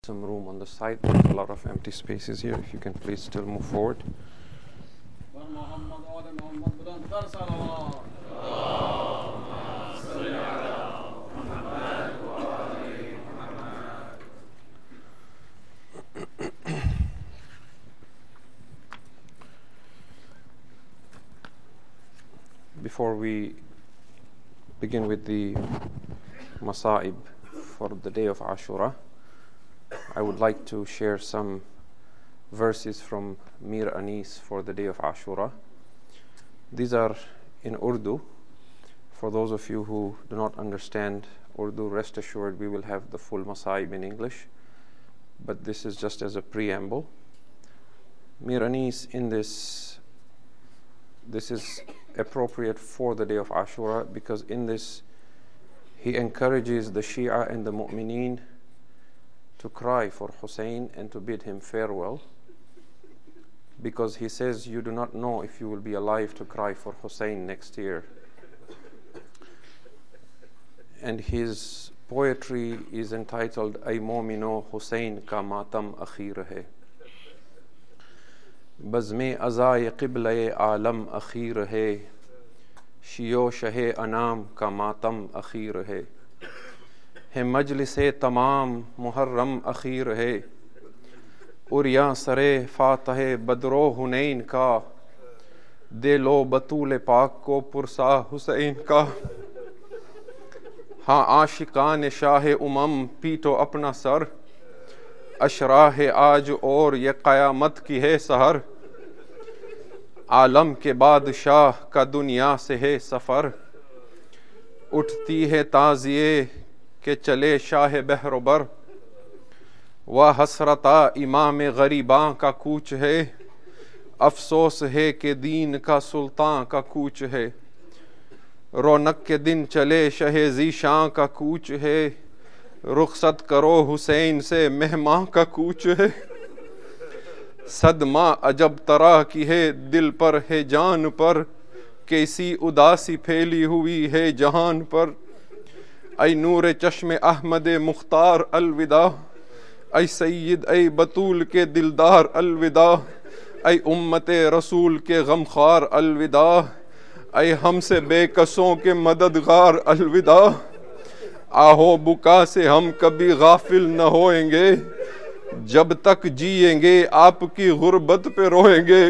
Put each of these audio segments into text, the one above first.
some room on the side. There's a lot of empty spaces here. If you can please still move forward. Before we begin with the Masa'ib for the day of Ashura, I would like to share some verses from Mir Anis for the day of Ashura. These are in Urdu. For those of you who do not understand Urdu, rest assured we will have the full Masa'ib in English, but this is just as a preamble. Mir Anis in this is appropriate for the day of Ashura because in this he encourages the Shia and the Mu'mineen to cry for Hussein and to bid him farewell, because he says you do not know if you will be alive to cry for Hussein next year. And his poetry is entitled Ay Momino Hussein Ka Matam Akhir Hai, Bazme Azai Qibla Alam Akhir Hai, Shio Shah Anam Ka Matam Akhir Hai, ہے مجلس تمام محرم اخیر ہے، اریاں سرے فاتح بدر و حنین کا، دل و بطول پاک کو پرسا حسین کا، ہاں عاشقان شاہ امم پیٹو اپنا سر، اشراح آج اور یہ قیامت کی ہے سحر، عالم کے بادشاہ کا دنیا سے ہے سفر، اٹھتی ہے تعزیے کہ چلے شاہ بحر و بر، و حسرتا امام غریباں کا کوچ ہے، افسوس ہے کہ دین کا سلطان کا کوچ ہے، رونق کے دن چلے شہ ذیشاں کا کوچ ہے، رخصت کرو حسین سے مہماں کا کوچ ہے، صدمہ عجب طرح کی ہے دل پر ہے جان پر، کیسی اداسی پھیلی ہوئی ہے جہان پر، اے نور چشم احمد مختار الوداع، اے سید اے بطول کے دلدار الوداع، اے امت رسول کے غمخوار الوداع، اے ہم سے بے کسوں کے مددگار الوداع، آہو بکا سے ہم کبھی غافل نہ ہوئیں گے، جب تک جیئیں گے آپ کی غربت پہ روئیں گے،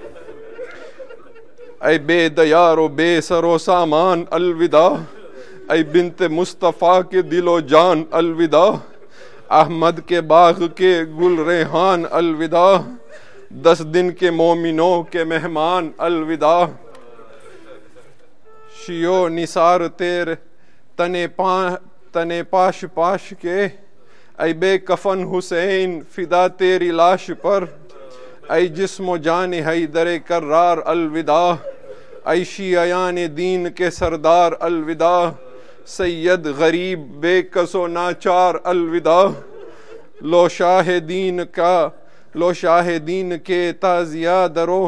اے بے دیار و بے سر و سامان الوداع، اے بنت مصطفیٰ کے دل و جان الوداع، احمد کے باغ کے گل ریحان الوداع، 10 دن کے مومنوں کے مہمان الوداع، شیو نثار تیر تنے پاش پاش کے، اے بے کفن حسین فدا تیری لاش پر، اے جسم و جان حیدر کرار الوداع، اے شیعیان دین کے سردار الوداع، سید غریب بے کس و ناچار الوداع، لو شاہ دین کے تازیہ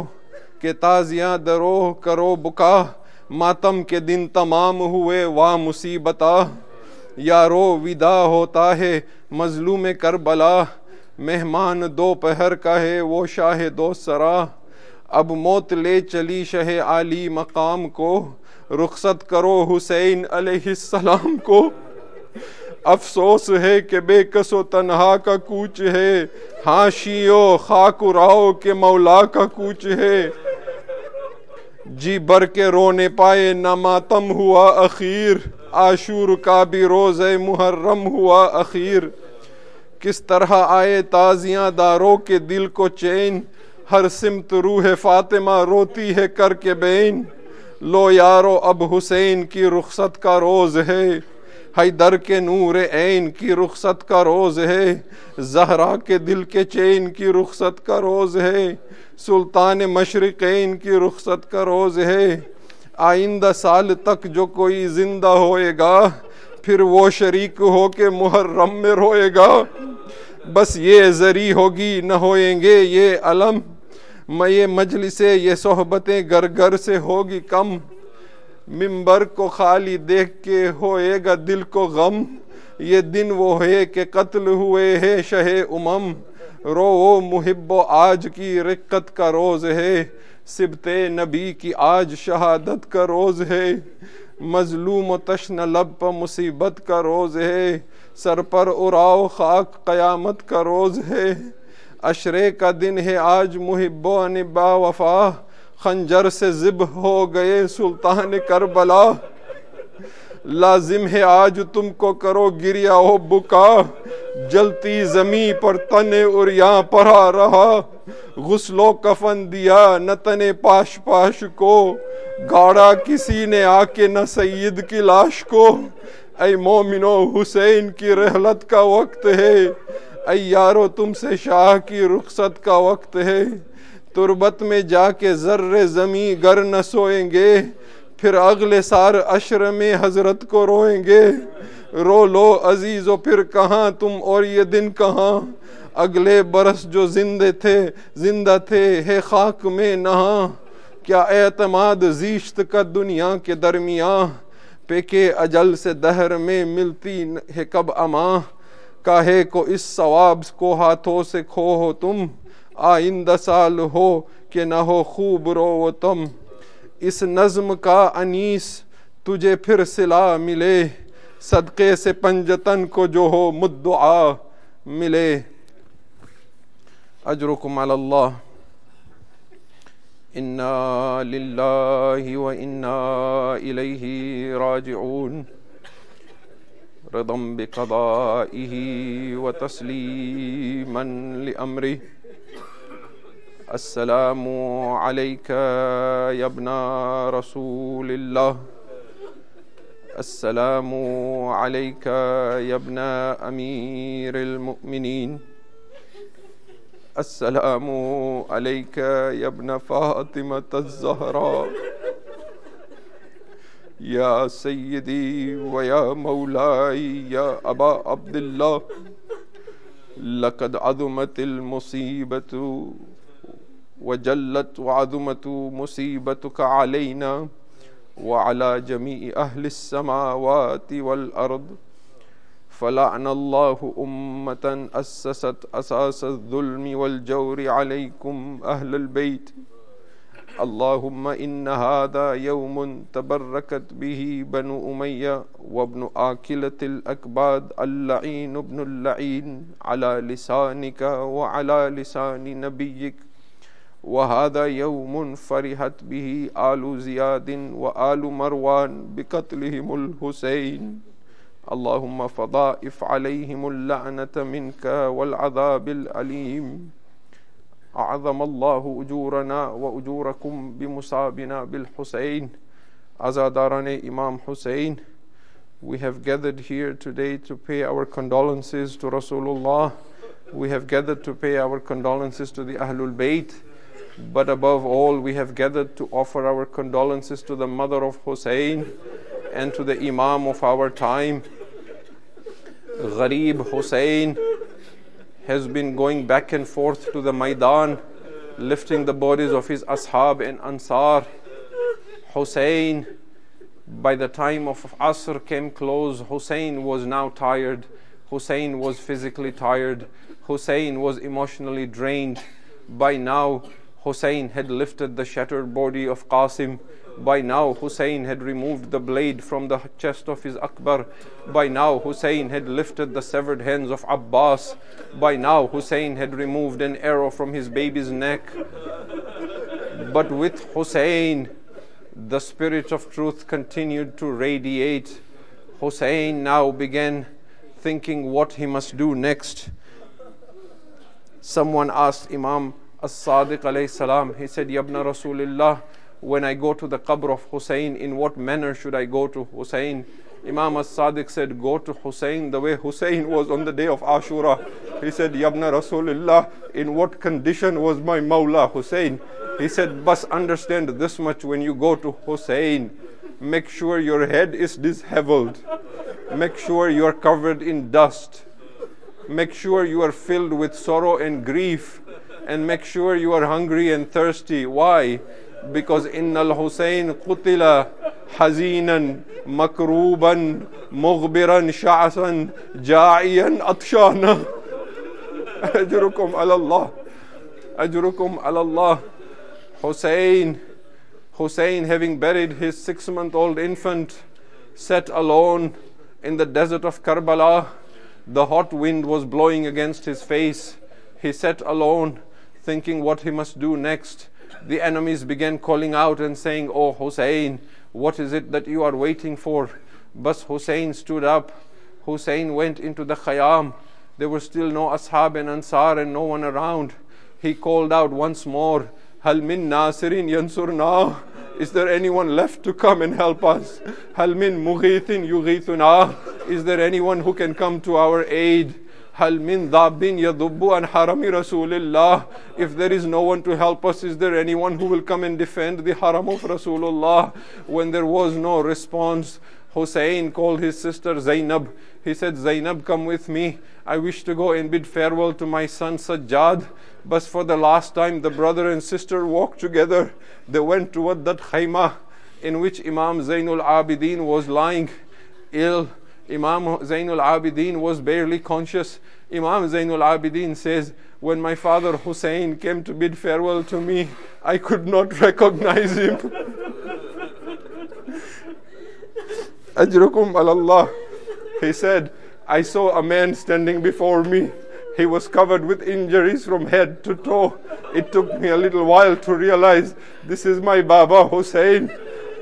درو کرو بکا، ماتم کے دن تمام ہوئے وا مصیبتا، یارو ودا ہوتا ہے مظلوم کربلا، مہمان دوپہر کا ہے وہ شاہ دو سرا، اب موت لے چلی شہ عالی مقام کو، رخصت کرو حسین علیہ السلام کو، افسوس ہے کہ بے کس و تنہا کا کوچ ہے، ہاں شیعو خاک اراؤ کے مولا کا کوچ ہے، جی بر کے رونے پائے نہ ماتم ہوا اخیر، عاشور کا بھی روز محرم ہوا اخیر، کس طرح آئے تازیاں داروں کے دل کو چین، ہر سمت روح فاطمہ روتی ہے کر کے بین، لو یارو اب حسین کی رخصت کا روز ہے، حیدر کے نور عین کی رخصت کا روز ہے، زہرا کے دل کے چین کی رخصت کا روز ہے، سلطان مشرقین کی رخصت کا روز ہے، آئندہ سال تک جو کوئی زندہ ہوئے گا، پھر وہ شریک ہو کے محرم میں روئے گا، بس یہ زری ہوگی نہ ہوئیں گے یہ علم، میں یہ مجلسیں یہ صحبتیں گر گر سے ہوگی کم، منبر کو خالی دیکھ کے ہوئے گا دل کو غم، یہ دن وہ ہے کہ قتل ہوئے ہے شہ امم، رو محب و آج کی رقت کا روز ہے، سبت نبی کی آج شہادت کا روز ہے، مظلوم و تشن لب پر مصیبت کا روز ہے، سر پر اڑاؤ خاک قیامت کا روز ہے، عشرے کا دن ہے آج محب و انبا وفا، خنجر سے ذبح ہو گئے سلطان کربلا، لازم ہے آج تم کو کرو گریا و بکا، جلتی زمیں پر تن عریاں پڑا رہا، غسل و کفن دیا نہ تن پاش پاش کو، گاڑا کسی نے آ کے نہ سید کی لاش کو، اے مومنو حسین کی رحلت کا وقت ہے، اے یارو تم سے شاہ کی رخصت کا وقت ہے، تربت میں جا کے ذرے زمیں گر نہ سوئیں گے، پھر اگلے سال عشر میں حضرت کو روئیں گے، رو لو عزیزو پھر کہاں تم اور یہ دن کہاں، اگلے برس جو زندہ تھے ہے خاک میں نہاں، کیا اعتماد زیشت کا دنیا کے درمیان، پیکے اجل سے دہر میں ملتی ہے کب امان، کاہے کو اس ثواب کو ہاتھوں سے کھو ہو تم، آئندہ سال ہو کہ نہ ہو خوب رو تم، اس نظم کا انیس تجھے پھر صلا ملے، صدقے سے پنجتن کو جو ہو مدعا ملے، اجرکم علی اللہ، انا للہ و انا الیہ راجعون، رضا بقضائہ و تسلیما لامرہ، السلام علیک یا ابن رسول اللہ، السلام علیک یا ابن امیر المؤمنین، السلام علیک یا ابن فاطمة الزہراء، یا سیدی و یا مولائی یا ابا عبداللہ، لقد عظمت المصیبت وجلت وعظمت مصیبتک علینا وعلى جميع أهل السماوات والأرض، فلعن الله أمة أسست أساس الظلم والجور عليكم أهل البيت، اللهم إن هذا يوم تبركت به بنو أمية وابن آكلة الأكباد اللعين ابن اللعين على لسانك وعلى لسان نبيك، وهذا يوم فرحت به آل زياد وآل مروان بقتلهم الحسين، اللهم فضائف عليهم اللعنة منك والعذاب الأليم، أعظم الله أجورنا وأجوركم بمصابنا بالحسين، عزاداران Imam Hussein. We have gathered here today to pay our condolences to Rasulullah. We have gathered to pay our condolences to the Ahlul Bayt. But above all, we have gathered to offer our condolences to the mother of Hussein and to the Imam of our time. Gharib Hussein has been going back and forth to the Maidan, lifting the bodies of his Ashab and Ansar. Hussein, by the time of Asr came close, Hussein was now tired. Hussein was physically tired. Hussein was emotionally drained. By now, Hussein had lifted the shattered body of Qasim. By now, Hussein had removed the blade from the chest of his Akbar. By now, Hussein had lifted the severed hands of Abbas. By now, Hussein had removed an arrow from his baby's neck. But with Hussein, the spirit of truth continued to radiate. Hussein now began thinking what he must do next. Someone asked Imam As-Sadiq alayhi salam, he said, Ya ibn Rasulullah, when I go to the qabr of Hussein, in what manner should I go to Hussein? Imam As-Sadiq said, go to Hussein the way Hussein was on the day of Ashura. He said, Ya ibn Rasulullah, in what condition was my Mawla Hussein? He said, bas understand this much, when you go to Hussein, make sure your head is disheveled. Make sure you are covered in dust. Make sure you are filled with sorrow and grief. And make sure you are hungry and thirsty. Why? Because Innal Hussein qutila حزينا مكروبا مغبرا شعثا جاعيا عطشانا. أجركم على الله. أجركم على الله. Hussein, having buried his 6-month-old infant, sat alone in the desert of Karbala. The hot wind was blowing against his face. He sat alone, thinking what he must do next. The enemies began calling out and saying, "Oh Hussein, what is it that you are waiting for?" But Hussein stood up. Hussein went into the Khayyam. There were still no Ashab and Ansar and no one around. He called out once more, "Hal min nasirin yansurna?" Is there anyone left to come and help us? Hal min mughithin yughithuna? Is there anyone who can come to our aid? Hal min dhabin yadubbu an harami Rasulillah? If there is no one to help us, is there anyone who will come and defend the haram of Rasulullah? When there was no response, Hussein called his sister Zainab. He said, "Zainab, come with me. I wish to go and bid farewell to my son Sajjad." But for the last time, the brother and sister walked together. They went toward that khayma in which Imam Zainul Abidin was lying ill. Imam Zainul Abidin was barely conscious. Imam Zainul Abidin says, "When my father Hussein came to bid farewell to me, I could not recognize him." Ajrukum alallah. He said, "I saw a man standing before me. He was covered with injuries from head to toe. It took me a little while to realize this is my Baba Hussein.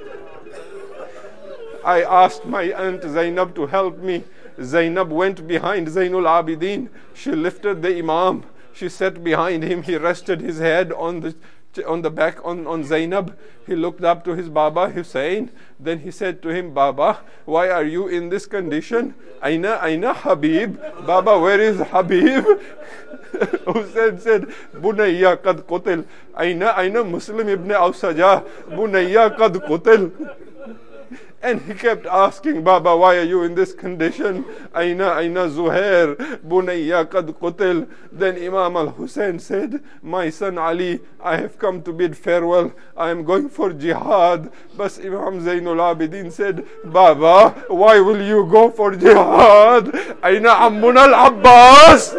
I asked my aunt Zainab to help me. Zainab went behind Zainul Abidin. She lifted the Imam. She sat behind him. He rested his head on the back on Zainab. He looked up to his Baba Hussein. Then he said to him, "Baba, why are you in this condition? Aina Habib? Baba, where is Habib?" Hussein said, "Bunayya qad qutil. Aina Muslim ibn Awsaja? Bunayya qad qutil." And he kept asking, "Baba, why are you in this condition? Aina Zuhair, Bunayya qad qutil." Then Imam al-Hussein said, "My son Ali, I have come to bid farewell. I am going for jihad." But Imam Zainul Abidin said, "Baba, why will you go for jihad? Aina Ammun al-Abbas?"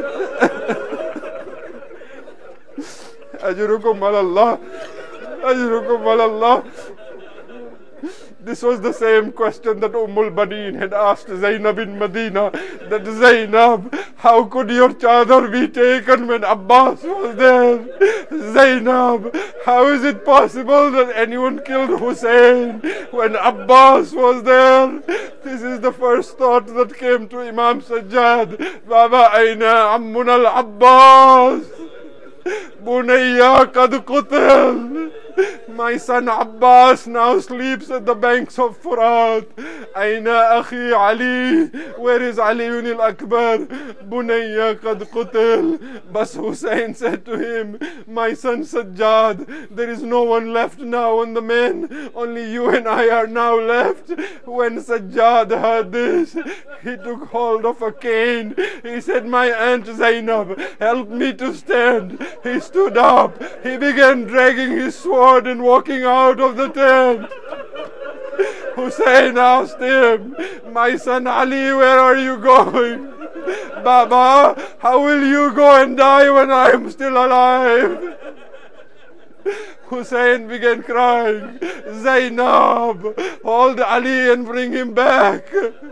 Ajrukum alallah. Ajrukum alallah. This was the same question that Ummul Baneen had asked Zainab in Medina. That Zainab, how could your chadar be taken when Abbas was there? Zainab, how is it possible that anyone killed Hussein when Abbas was there? This is the first thought that came to Imam Sajjad. Baba, aina Ammun al-Abbas? Bunayya qad qutil. My son Abbas now sleeps at the banks of Furat. Aina akhi Ali? Where is Aliun al-Akbar? Bunayya qad qutil. But Hussein said to him, "My son Sajjad, there is no one left now on the men. Only you and I are now left." When Sajjad heard this, he took hold of a cane. He said, "My aunt Zainab, help me to stand." He stood up. He began dragging his sword and walking out of the tent. Hussein asked him, "My son Ali, where are you going?" "Baba, how will you go and die when I am still alive?" Hussein began crying, "Zainab, hold Ali and bring him back."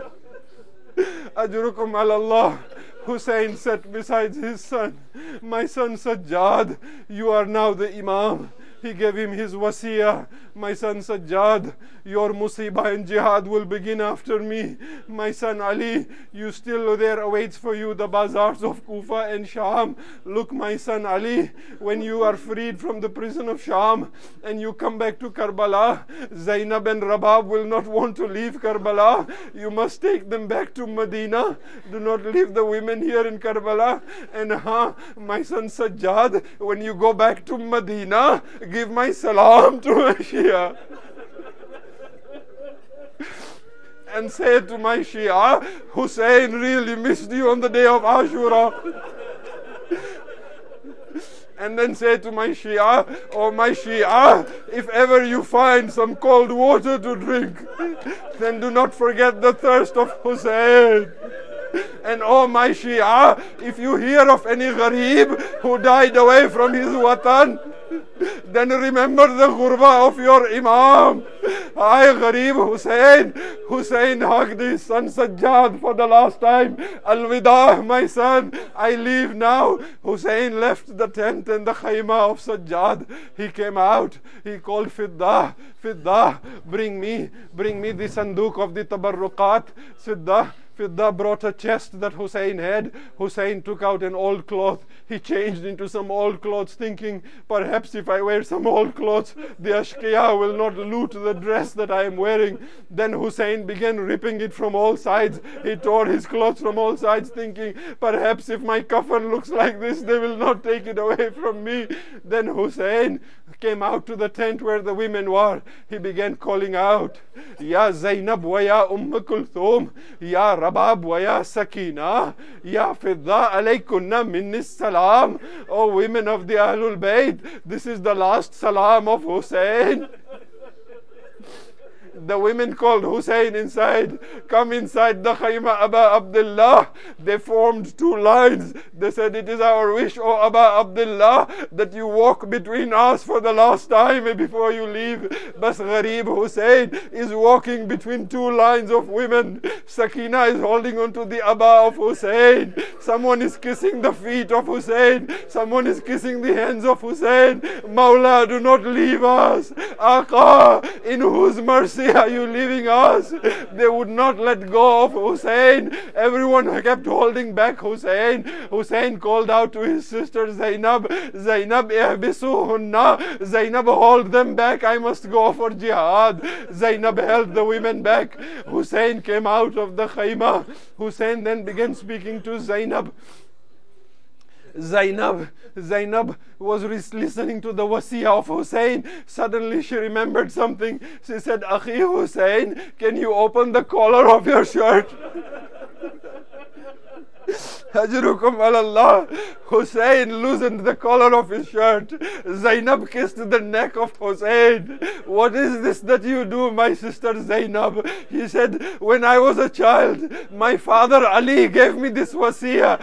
Ajrukum alallah. Hussein sat beside his son. "My son Sajjad, you are now the Imam." He gave him his wasiyah. "My son Sajjad, your musibah and jihad will begin after me. My son Ali, you still there awaits for you the bazaars of Kufa and Sham. Look, my son Ali, when you are freed from the prison of Sham and you come back to Karbala, Zainab and Rabab will not want to leave Karbala. You must take them back to Medina. Do not leave the women here in Karbala. And my son Sajjad, when you go back to Medina, give my salam to my Shia. And say to my Shia, Hussein really missed you on the day of Ashura." and then say to my Shia, oh my Shia, if ever you find some cold water to drink, then do not forget the thirst of Hussein. And oh my Shia, if you hear of any Gharib who died away from his watan, then remember the ghurba of your Imam. I, Gharib Hussein. Hussein hugged his son Sajjad for the last time. Al-Wida, my son, I leave now. Hussein left the tent and the khayma of Sajjad. He came out. He called Fidda. Fidda, bring me the sanduk of the tabarruqat. Fidda brought a chest that Hussein had. Hussein took out an old cloth. He changed into some old clothes, thinking, perhaps if I wear some old clothes, the Ashqiya will not loot the dress that I am wearing. Then Hussein began ripping it from all sides. He tore his clothes from all sides, thinking, perhaps if my kafan looks like this, they will not take it away from me. Then Hussein came out to the tent where the women were. He began calling out, Ya Zainab wa ya Kulthum, Ya Rabab wa ya Sakina, Ya Fidda alaykunna minnis salam. O women of the Ahlul Bayt, this is the last salam of Hussein. The women called Hussein inside. Come inside the khayma, Aba Abdullah. They formed two lines. They said, it is our wish, O Aba Abdullah, that you walk between us for the last time before you leave. Bas Gharib Hussein is walking between two lines of women. Sakina is holding on to the Aba of Hussein. Someone is kissing the feet of Hussein. Someone is kissing the hands of Hussein. Mawla, do not leave us. Aqa, in whose mercy are you leaving us? They would not let go of Hussein. Everyone kept holding back Hussein. Hussein called out to his sister Zainab, Zainab, ihbisuhunna. Zainab, hold them back. I must go for jihad. Zainab held the women back. Hussein came out of the khayma. Hussein then began speaking to Zainab. Zainab was listening to the wasiyah of Hussein. Suddenly she remembered something. She said, Akhi Hussein, can you open the collar of your shirt? Ajrukum alallah. Hussein loosened the collar of his shirt. Zainab kissed the neck of Hussein. What is this that you do, my sister Zainab? He said, when I was a child, my father Ali gave me this wasiyah.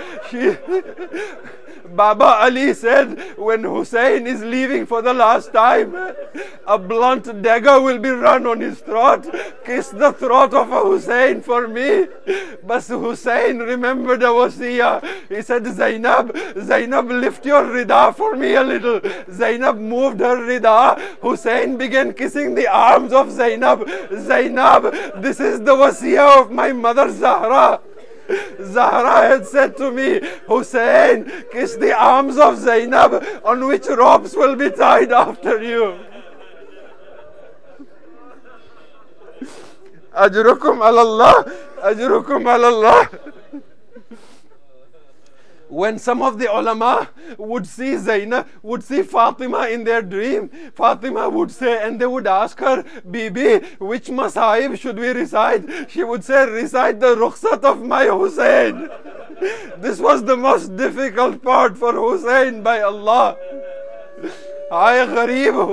Baba Ali said, when Hussein is leaving for the last time, a blunt dagger will be run on his throat. Kiss the throat of a Hussein for me. But Hussein remembered the wasiyah. He said, Zainab, lift your rida for me a little. Zainab moved her rida. Hussein began kissing the arms of Zainab. Zainab, this is the wasiyah of my mother Zahra. Zahra had said to me, Hussein, kiss the arms of Zainab on which ropes will be tied after you. Ajrukum alallah, ajrukum alallah. When some of the ulama would see Zainab, would see Fatima in their dream, Fatima would say, and they would ask her, Bibi, which masahib should we recite? She would say, recite the rukhsat of my Hussein. This was the most difficult part for Hussein by Allah. Ay Gharib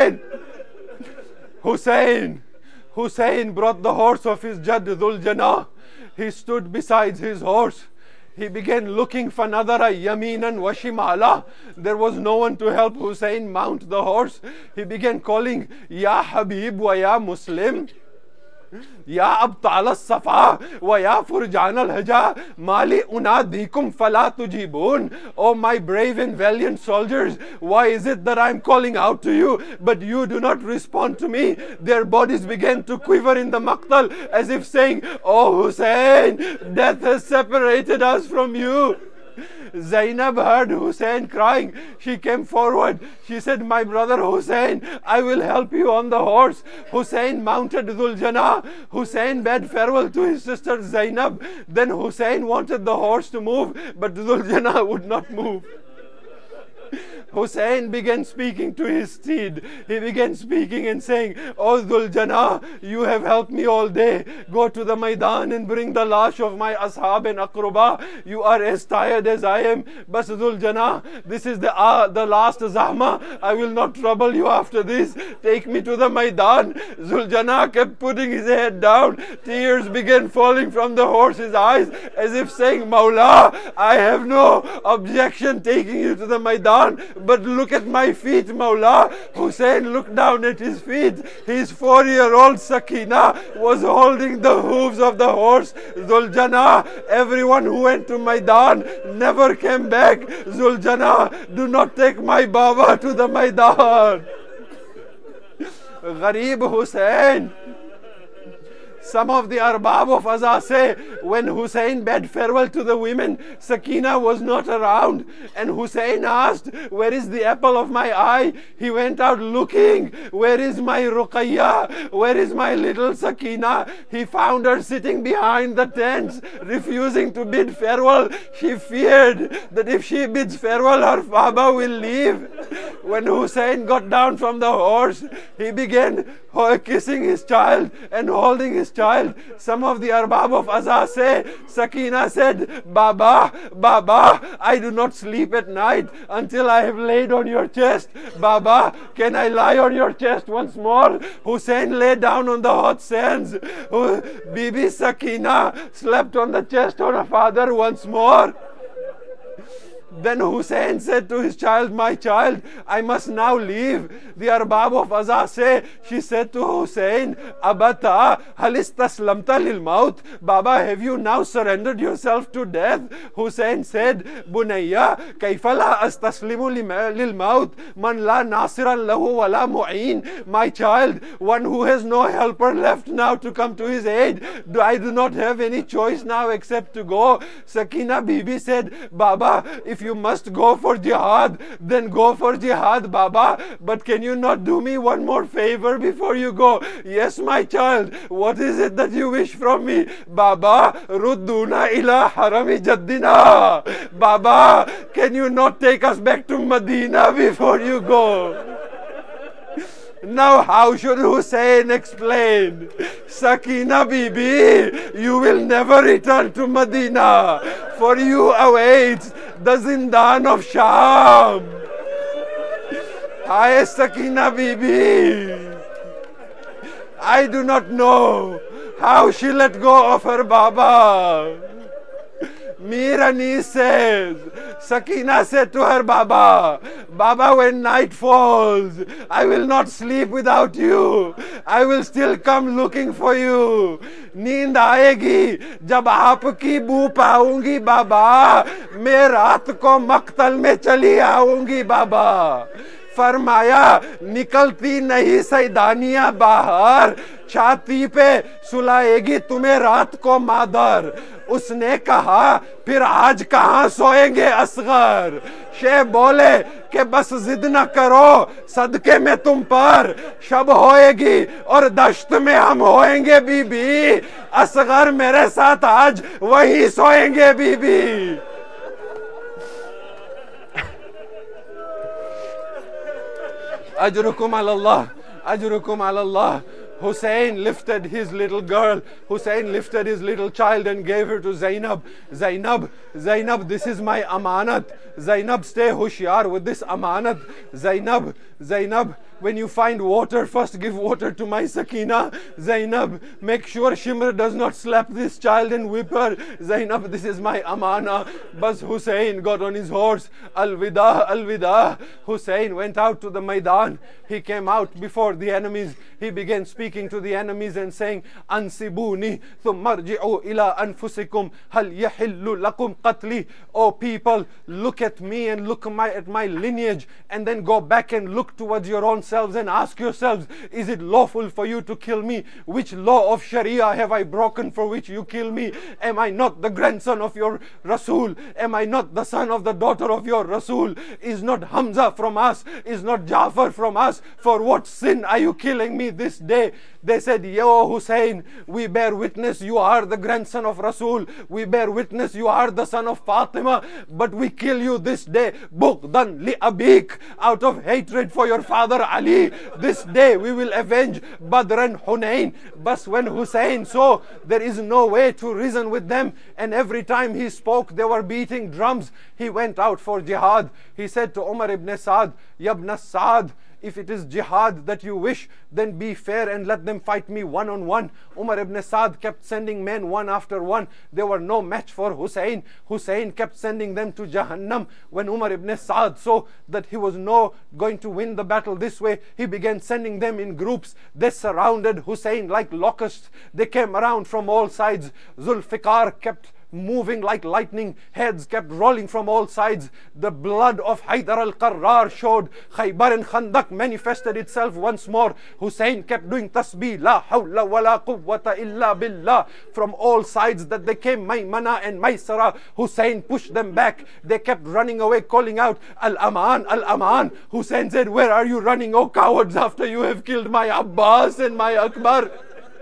Hussein. Hussein brought the horse of his Jadd Dhul Janah. He stood beside his horse. He began looking for Nadara Yaminan wa Shimala. There was no one to help Hussein mount the horse. He began calling, Ya Habib wa Ya Muslim. Ya Abtal al-Safa wa ya Furjan al-Haja Mali unadikum fala tujibun. Oh my brave and valiant soldiers, why is it that I am calling out to you, but you do not respond to me? Their bodies began to quiver in the maqtal as if saying, Oh Hussein, death has separated us from you. Zainab heard Hussein crying. She came forward. She said, my brother Hussein, I will help you on the horse. Hussein mounted Dhul Janah. Hussein bade farewell to his sister Zainab. Then Hussein wanted the horse to move, but Dhul Janah would not move. Hussein began speaking to his steed. He began speaking and saying, "O Dhul Jana, you have helped me all day. Go to the Maidan and bring the lash of my ashab and aqruba. You are as tired as I am. Bas Dhul Jana, this is the last zahma. I will not trouble you after this. Take me to the Maidan." Dhul Jana kept putting his head down. Tears began falling from the horse's eyes as if saying, "Mawla, I have no objection taking you to the Maidan, but look at my feet, Mawla." Hussein looked down at his feet. His 4-year-old Sakina was holding the hooves of the horse. Dhul Jana, everyone who went to Maidan never came back. Dhul Jana, do not take my Baba to the Maidan. Gharib Hussein. Some of the Arbab of Aza say, when Hussein bade farewell to the women, Sakina was not around. And Hussein asked, "Where is the apple of my eye?" He went out looking. "Where is my Ruqayya? Where is my little Sakina?" He found her sitting behind the tents, refusing to bid farewell. She feared that if she bids farewell, her Baba will leave. When Hussein got down from the horse, he began kissing his child and holding his child. Some of the Arbab of Aza say, Sakina said, "Baba, Baba, I do not sleep at night until I have laid on your chest. Baba, can I lie on your chest once more?" Hussein lay down on the hot sands. Bibi Sakina slept on the chest of her father once more. Then Hussein said to his child, "My child, I must now leave." The Arbab of Aza say, she said to Hussein, "Abata, halis taslamta lil maut?" Baba, have you now surrendered yourself to death? Hussein said, "Bunayya, kayfa la astaslimu lil maut, man la nasiran lahu wa la mu'in." My child, one who has no helper left now to come to his aid. I do not have any choice now except to go. Sakina Bibi said, "Baba, if you must go for jihad, then go for jihad, Baba. But can you not do me one more favor before you go?" "Yes, my child. What is it that you wish from me?" "Baba, rudduna ila harami jaddina." Baba, can you not take us back to Medina before you go? Now how should Hussein explain? Sakina Bibi, you will never return to Medina. For you awaits the Zindan of Sham. Hi, Sakina Bibi. I do not know how she let go of her Baba. Mirani says, Sakina said to her Baba, "Baba, when night falls, I will not sleep without you. I will still come looking for you. नींद आएगी जब आपकी बू पाऊंगी बाबा, मैं रात को मक्तल में चली आऊंगी बाबा." फरमाया, निकलती नहीं सैदानिया बाहर, छाती पे सुलाएगी तुम्हें रात को मादर। उसने कहा, फिर आज कहाँ सोएंगे असगर? शेख बोले कि बस जिद न करो, सदके में तुम पर शब होएगी और दश्त में हम होएंगे बीबी। असगर मेरे साथ आज वही सोएंगे बीबी। Ajrukum alallah, ajrukum alallah. Hussein lifted his little girl, Hussein lifted his little child and gave her to Zainab. Zainab, Zainab, this is my amanat. Zainab, stay hushyar with this amanat. Zainab, Zainab, when you find water, first give water to my Sakina. Zainab, make sure Shimr does not slap this child and whip her. Zainab, this is my amana. Bas Hussein got on his horse. Al-Wida, Al-Wida. Hussein went out to the Maidan. He came out before the enemies. He began speaking to the enemies and saying, "Ansibuni, thumma arji'u ila anfusikum, hal yahillu lakum qatli." O people, look at me and look at my lineage, and then go back and look towards your own yourselves and ask yourselves, is it lawful for you to kill me? Which law of Sharia have I broken for which you kill me? Am I not the grandson of your Rasul? Am I not the son of the daughter of your Rasul? Is not Hamza from us? Is not Ja'far from us? For what sin are you killing me this day? They said, Yo Hussein, we bear witness you are the grandson of Rasul. We bear witness you are the son of Fatima. But we kill you this day, Bughdan li Abik, out of hatred for your father Ali. This day we will avenge Badr and Hunain. But when Hussein saw there is no way to reason with them, and every time he spoke they were beating drums, he went out for jihad. He said to Umar ibn Saad, Yabna Saad, if it is jihad that you wish, then be fair and let them fight me one on one. Umar ibn Saad kept sending men one after one. They were no match for Hussein. Hussein kept sending them to Jahannam. When Umar ibn Saad saw that he was not going to win the battle this way, he began sending them in groups. They surrounded Hussein like locusts. They came around from all sides. Zulfiqar kept moving like lightning, heads kept rolling from all sides. The blood of Haydar al-Qarrar showed. Khaybar and Khandak manifested itself once more. Hussein kept doing tasbih, la hawla wa la quwwata illa billah. From all sides that they came, Maymana and Maysara. Hussein pushed them back. They kept running away, calling out, Al-Aman, Al-Aman. Hussein said, where are you running, O cowards, after you have killed my Abbas and my Akbar?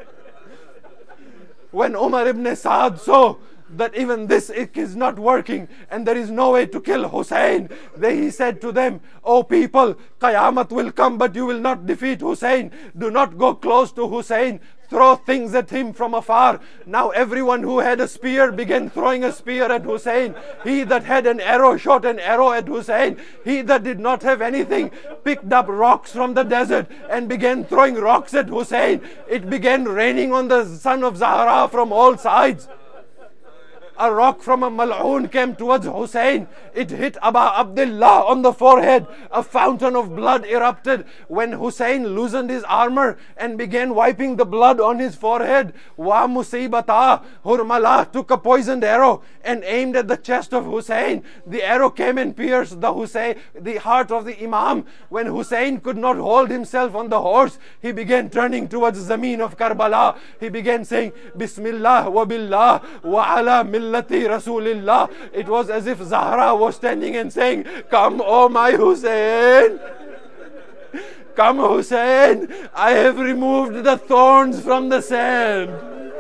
When Umar ibn Saad saw that even this is not working and there is no way to kill Hussein, he said to them, O people, Qayamat will come but you will not defeat Hussein. Do not go close to Hussein. Throw things at him from afar. Now everyone who had a spear began throwing a spear at Hussein. He that had an arrow shot an arrow at Hussein. He that did not have anything picked up rocks from the desert and began throwing rocks at Hussein. It began raining on the son of Zahra from all sides. A rock from a Mal'oon came towards Hussein. It hit Aba Abdullah on the forehead. A fountain of blood erupted. When Hussein loosened his armor and began wiping the blood on his forehead, Wa musibata, Hurmala took a poisoned arrow and aimed at the chest of Hussein. The arrow came and pierced the heart of the Imam. When Hussein could not hold himself on the horse, he began turning towards Zameen of Karbala. He began saying, Bismillah wa billah wa ala millati Rasulillah. It was as if Zahra was standing and saying, come, oh my Hussein. Come, Hussein. I have removed the thorns from the sand.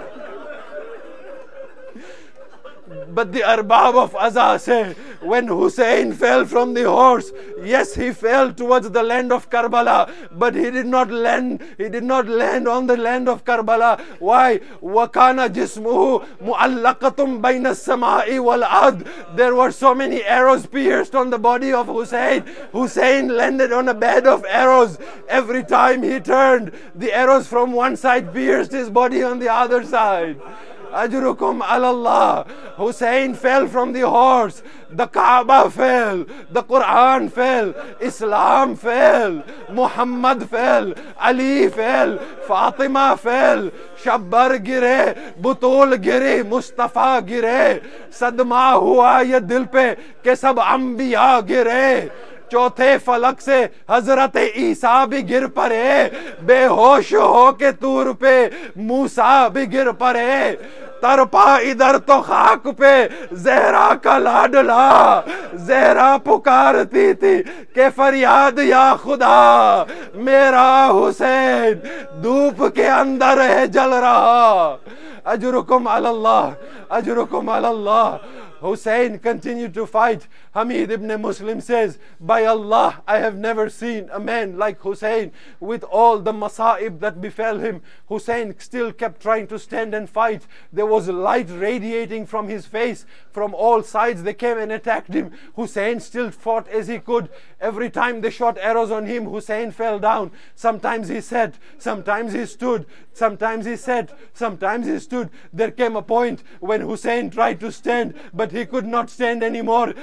But the Arbab of Azza say, when Hussein fell from the horse, yes, he fell towards the land of Karbala, but he did not land on the land of Karbala. Why? Wakana jismuhu mu'allaqatum bayna as-sama'i wal ard. There were so many arrows pierced on the body of Hussein. Hussein landed on a bed of arrows. Every time he turned, the arrows from one side pierced his body on the other side. Ajrukum alallah. Hussein fell from the horse. The Kaaba fell. The Quran fell. Islam fell. Muhammad fell. Ali fell. Fatima fell. Shabbar gire. Butul gire. Mustafa gire. Sadma hua ye dil pe ke sab anbiya gire. चौथे फलक से हजरत ईसा भी गिर पड़े, बेहोश हो के तूर पे मूसा भी गिर पड़े, तरपा इधर तो खाक पे जहरा का लाडला, जहरा पुकारती थी के फरियाद या खुदा, मेरा हुसैन धूप के अंदर है जल रहा. अजरुकुम अल्लाह, अजरुकुम अल्लाह. Hussein continued to fight. Hamid ibn Muslim says, by Allah, I have never seen a man like Hussein. With all the masa'ib that befell him, Hussein still kept trying to stand and fight. There was light radiating from his face. From all sides they came and attacked him. Hussein still fought as he could. Every time they shot arrows on him, Hussein fell down. Sometimes he sat, sometimes he stood, sometimes he sat, sometimes he stood. There came a point when Hussein tried to stand, but he could not stand anymore. He began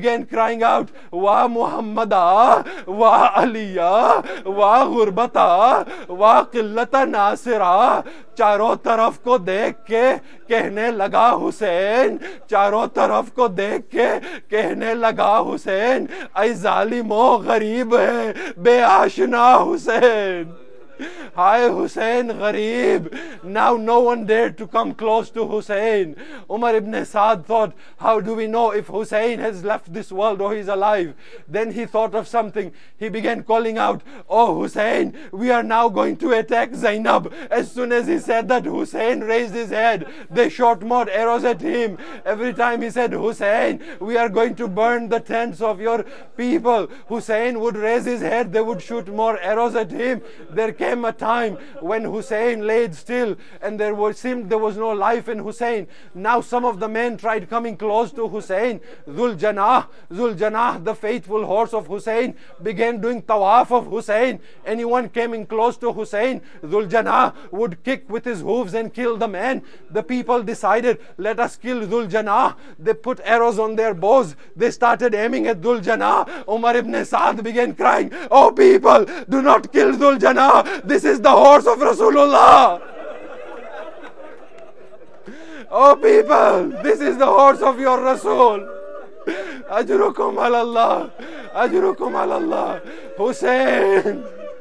began crying out, Wa Muhammada, Wa Aliya, Wa Ghurbata, Wa Qillata Nasira. चारों तरफ को देख के कहने लगा हुसैन, चारों तरफ को देख के कहने लगा हुसैन, ऐ जालिमो गरीब है बेआशना Hussain. Hi Hussein Gharib. Now no one dared to come close to Hussein. Umar ibn Saad thought, how do we know if Hussein has left this world or he's alive? Then he thought of something. He began calling out, oh Hussein, we are now going to attack Zainab. As soon as he said that, Hussein raised his head. They shot more arrows at him. Every time he said, Hussein, we are going to burn the tents of your people, Hussein would raise his head. They would shoot more arrows at him. There came a time when Hussein laid still and seemed there was no life in Hussein. Now some of the men tried coming close to Hussein. Zul Janah, the faithful horse of Hussein, began doing tawaf of Hussein. Anyone coming close to Hussein, Zul Janah would kick with his hooves and kill the man. The people decided, let us kill Zul Janah. They put arrows on their bows. They started aiming at Zul Janah. Umar ibn Saad began crying, oh people, do not kill Zul Janah. This is the horse of Rasulullah. Oh people, this is the horse of your Rasul. Ajrukum alallah. Ajrukum alallah. Hussein.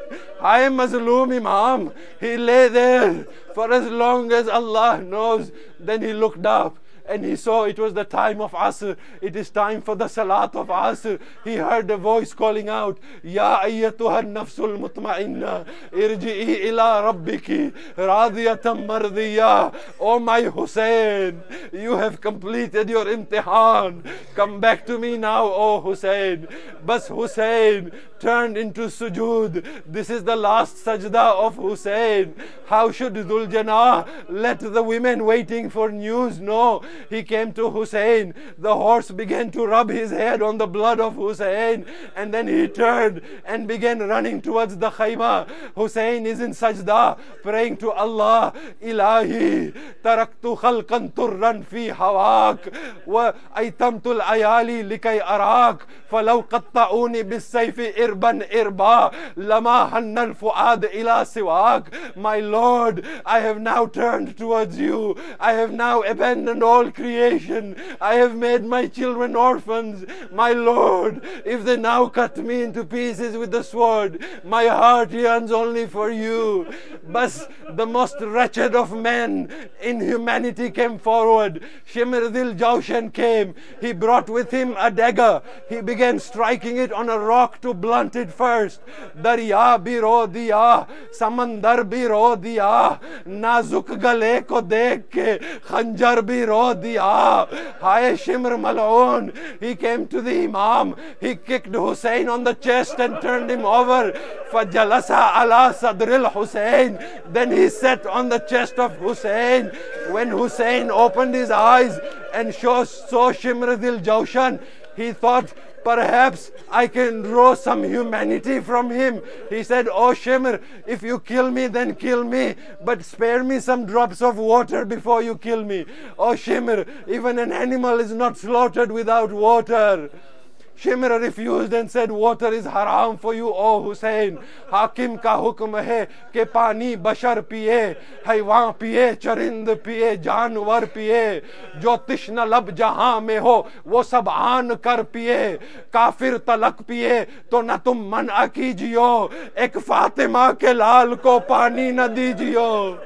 I am Mazloom Imam. He lay there for as long as Allah knows. Then he looked up and he saw it was the time of Asr. It is time for the Salat of Asr. He heard a voice calling out, Ya ayyatuha nafsul mutma'inna, irji'i ila rabbiki, radiyatan mardiya. Oh my Hussein, you have completed your imtihan. Come back to me now, oh Hussein. Bas Hussein turned into sujood. This is the last sajda of Hussein. How should Dhul Janah let the women waiting for news know? He came to Hussein. The horse began to rub his head on the blood of Hussein, and then he turned and began running towards the khayma. Hussein is in sajda, praying to Allah, Ilahi, taraktu khalqan turran fi hawak, wa aitamtul ayali likay arak, falaw qatta'uni bis sayfi irban irba, lama hanna al-fuad ila siwak. My Lord, I have now turned towards you. I have now abandoned all creation. I have made my children orphans. My Lord, if they now cut me into pieces with the sword, my heart yearns only for you. But the most wretched of men in humanity came forward. Shimr Dil Jawshan came. He brought with him a dagger. He began striking it on a rock to blunt it first. Darya bhi ro diya, samandar bhi ro diya, nazuk gale ko dekh ke khanjar bhi ro diya. Hai Shimr Mal'oon. He came to the Imam. He kicked Hussein on the chest and turned him over. Fajalasa ala sadril Hussein. Then he sat on the chest of Hussein. When Hussein opened his eyes and saw Shimr Dil Jawshan, he thought, perhaps I can draw some humanity from him. He said, oh Shimr, if you kill me, then kill me, but spare me some drops of water before you kill me. Oh Shimr, even an animal is not slaughtered without water. Shimr refused and said, water is haram for you, O Hussein. Hakim ka hukm hai ke pani bashar piye, haywan piye, charind piye, janwar piye. Jo tishna lab jahan mein ho, wo sab aan kar piye. Kafir talak piye, to na tum man'a kijiyo. Ek Fatima ke lal ko pani na dijiyo.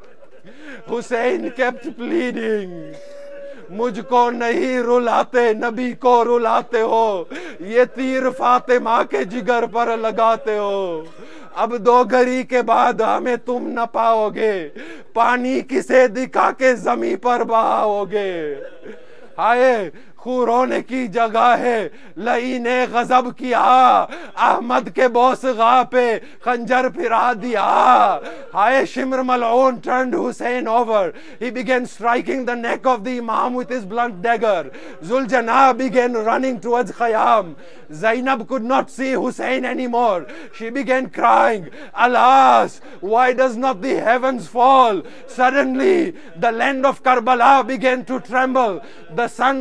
Hussein kept pleading. मुझको नहीं रुलाते, नबी को रुलाते हो, ये तीर फातिमा के जिगर पर लगाते हो. अब दो घड़ी के बाद हमें तुम न पाओगे, पानी किसे दिखा के जमी पर बहाओगे. हाय खूरोने की जगह है, लई ने गजब किया, अहमद के बोसगा पे खंजर फिरा दिया. हाय Shimr Mal'oon turned Hussein over. He began striking the neck of the Imam with his blunt dagger. Zul Janah began running towards Khayyam. Zainab could not see Hussein anymore. She began crying, alas, why does not the heavens fall? Suddenly, the land of Karbala began to tremble. The sun went down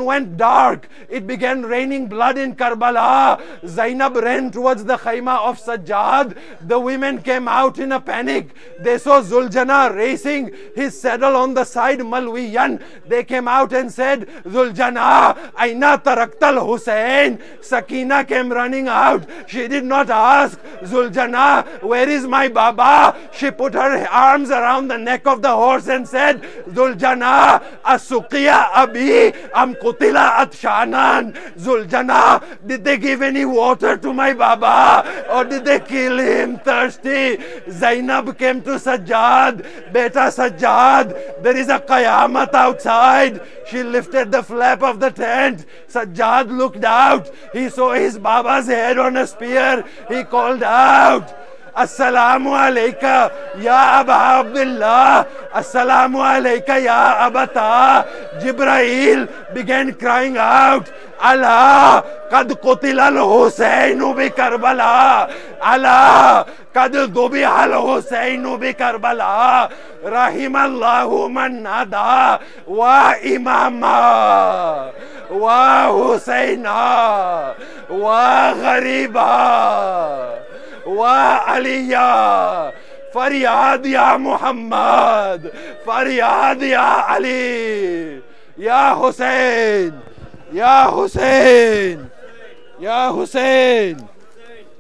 dark. It began raining blood in Karbala. Zainab ran towards the Khaima of Sajjad. The women came out in a panic. They saw Zuljana racing his saddle on the side, Malwiyan. They came out and said, Zuljana, Aina Taraktal Hussein. Sakina came running out. She did not ask, Zuljana, where is my Baba? She put her arms around the neck of the horse and said, Zuljana, Asuqiya Abi, Am Kutila Atshanan. Zuljana, did they give any water to my Baba? Or did they kill him thirsty? Zainab came to Sajjad. Beta Sajjad, there is a Qayamat outside. She lifted the flap of the tent. Sajjad looked out. He saw his Baba's head on a spear. He called out, Assalamu alayka ya Aba Abdullah. Assalamu alayka ya Abata. Jibreel began crying out, Allah qad qutila al-Husaynu bi Karbala. Allah qad dubiha al-Husaynu bi Karbala. Rahimallahu man nada wa imama wa Husayna wa ghariba wa Aliya. Faryad ya Muhammad, Faryad ya Ali, Ya Hussein, Ya Hussein, Ya Hussein.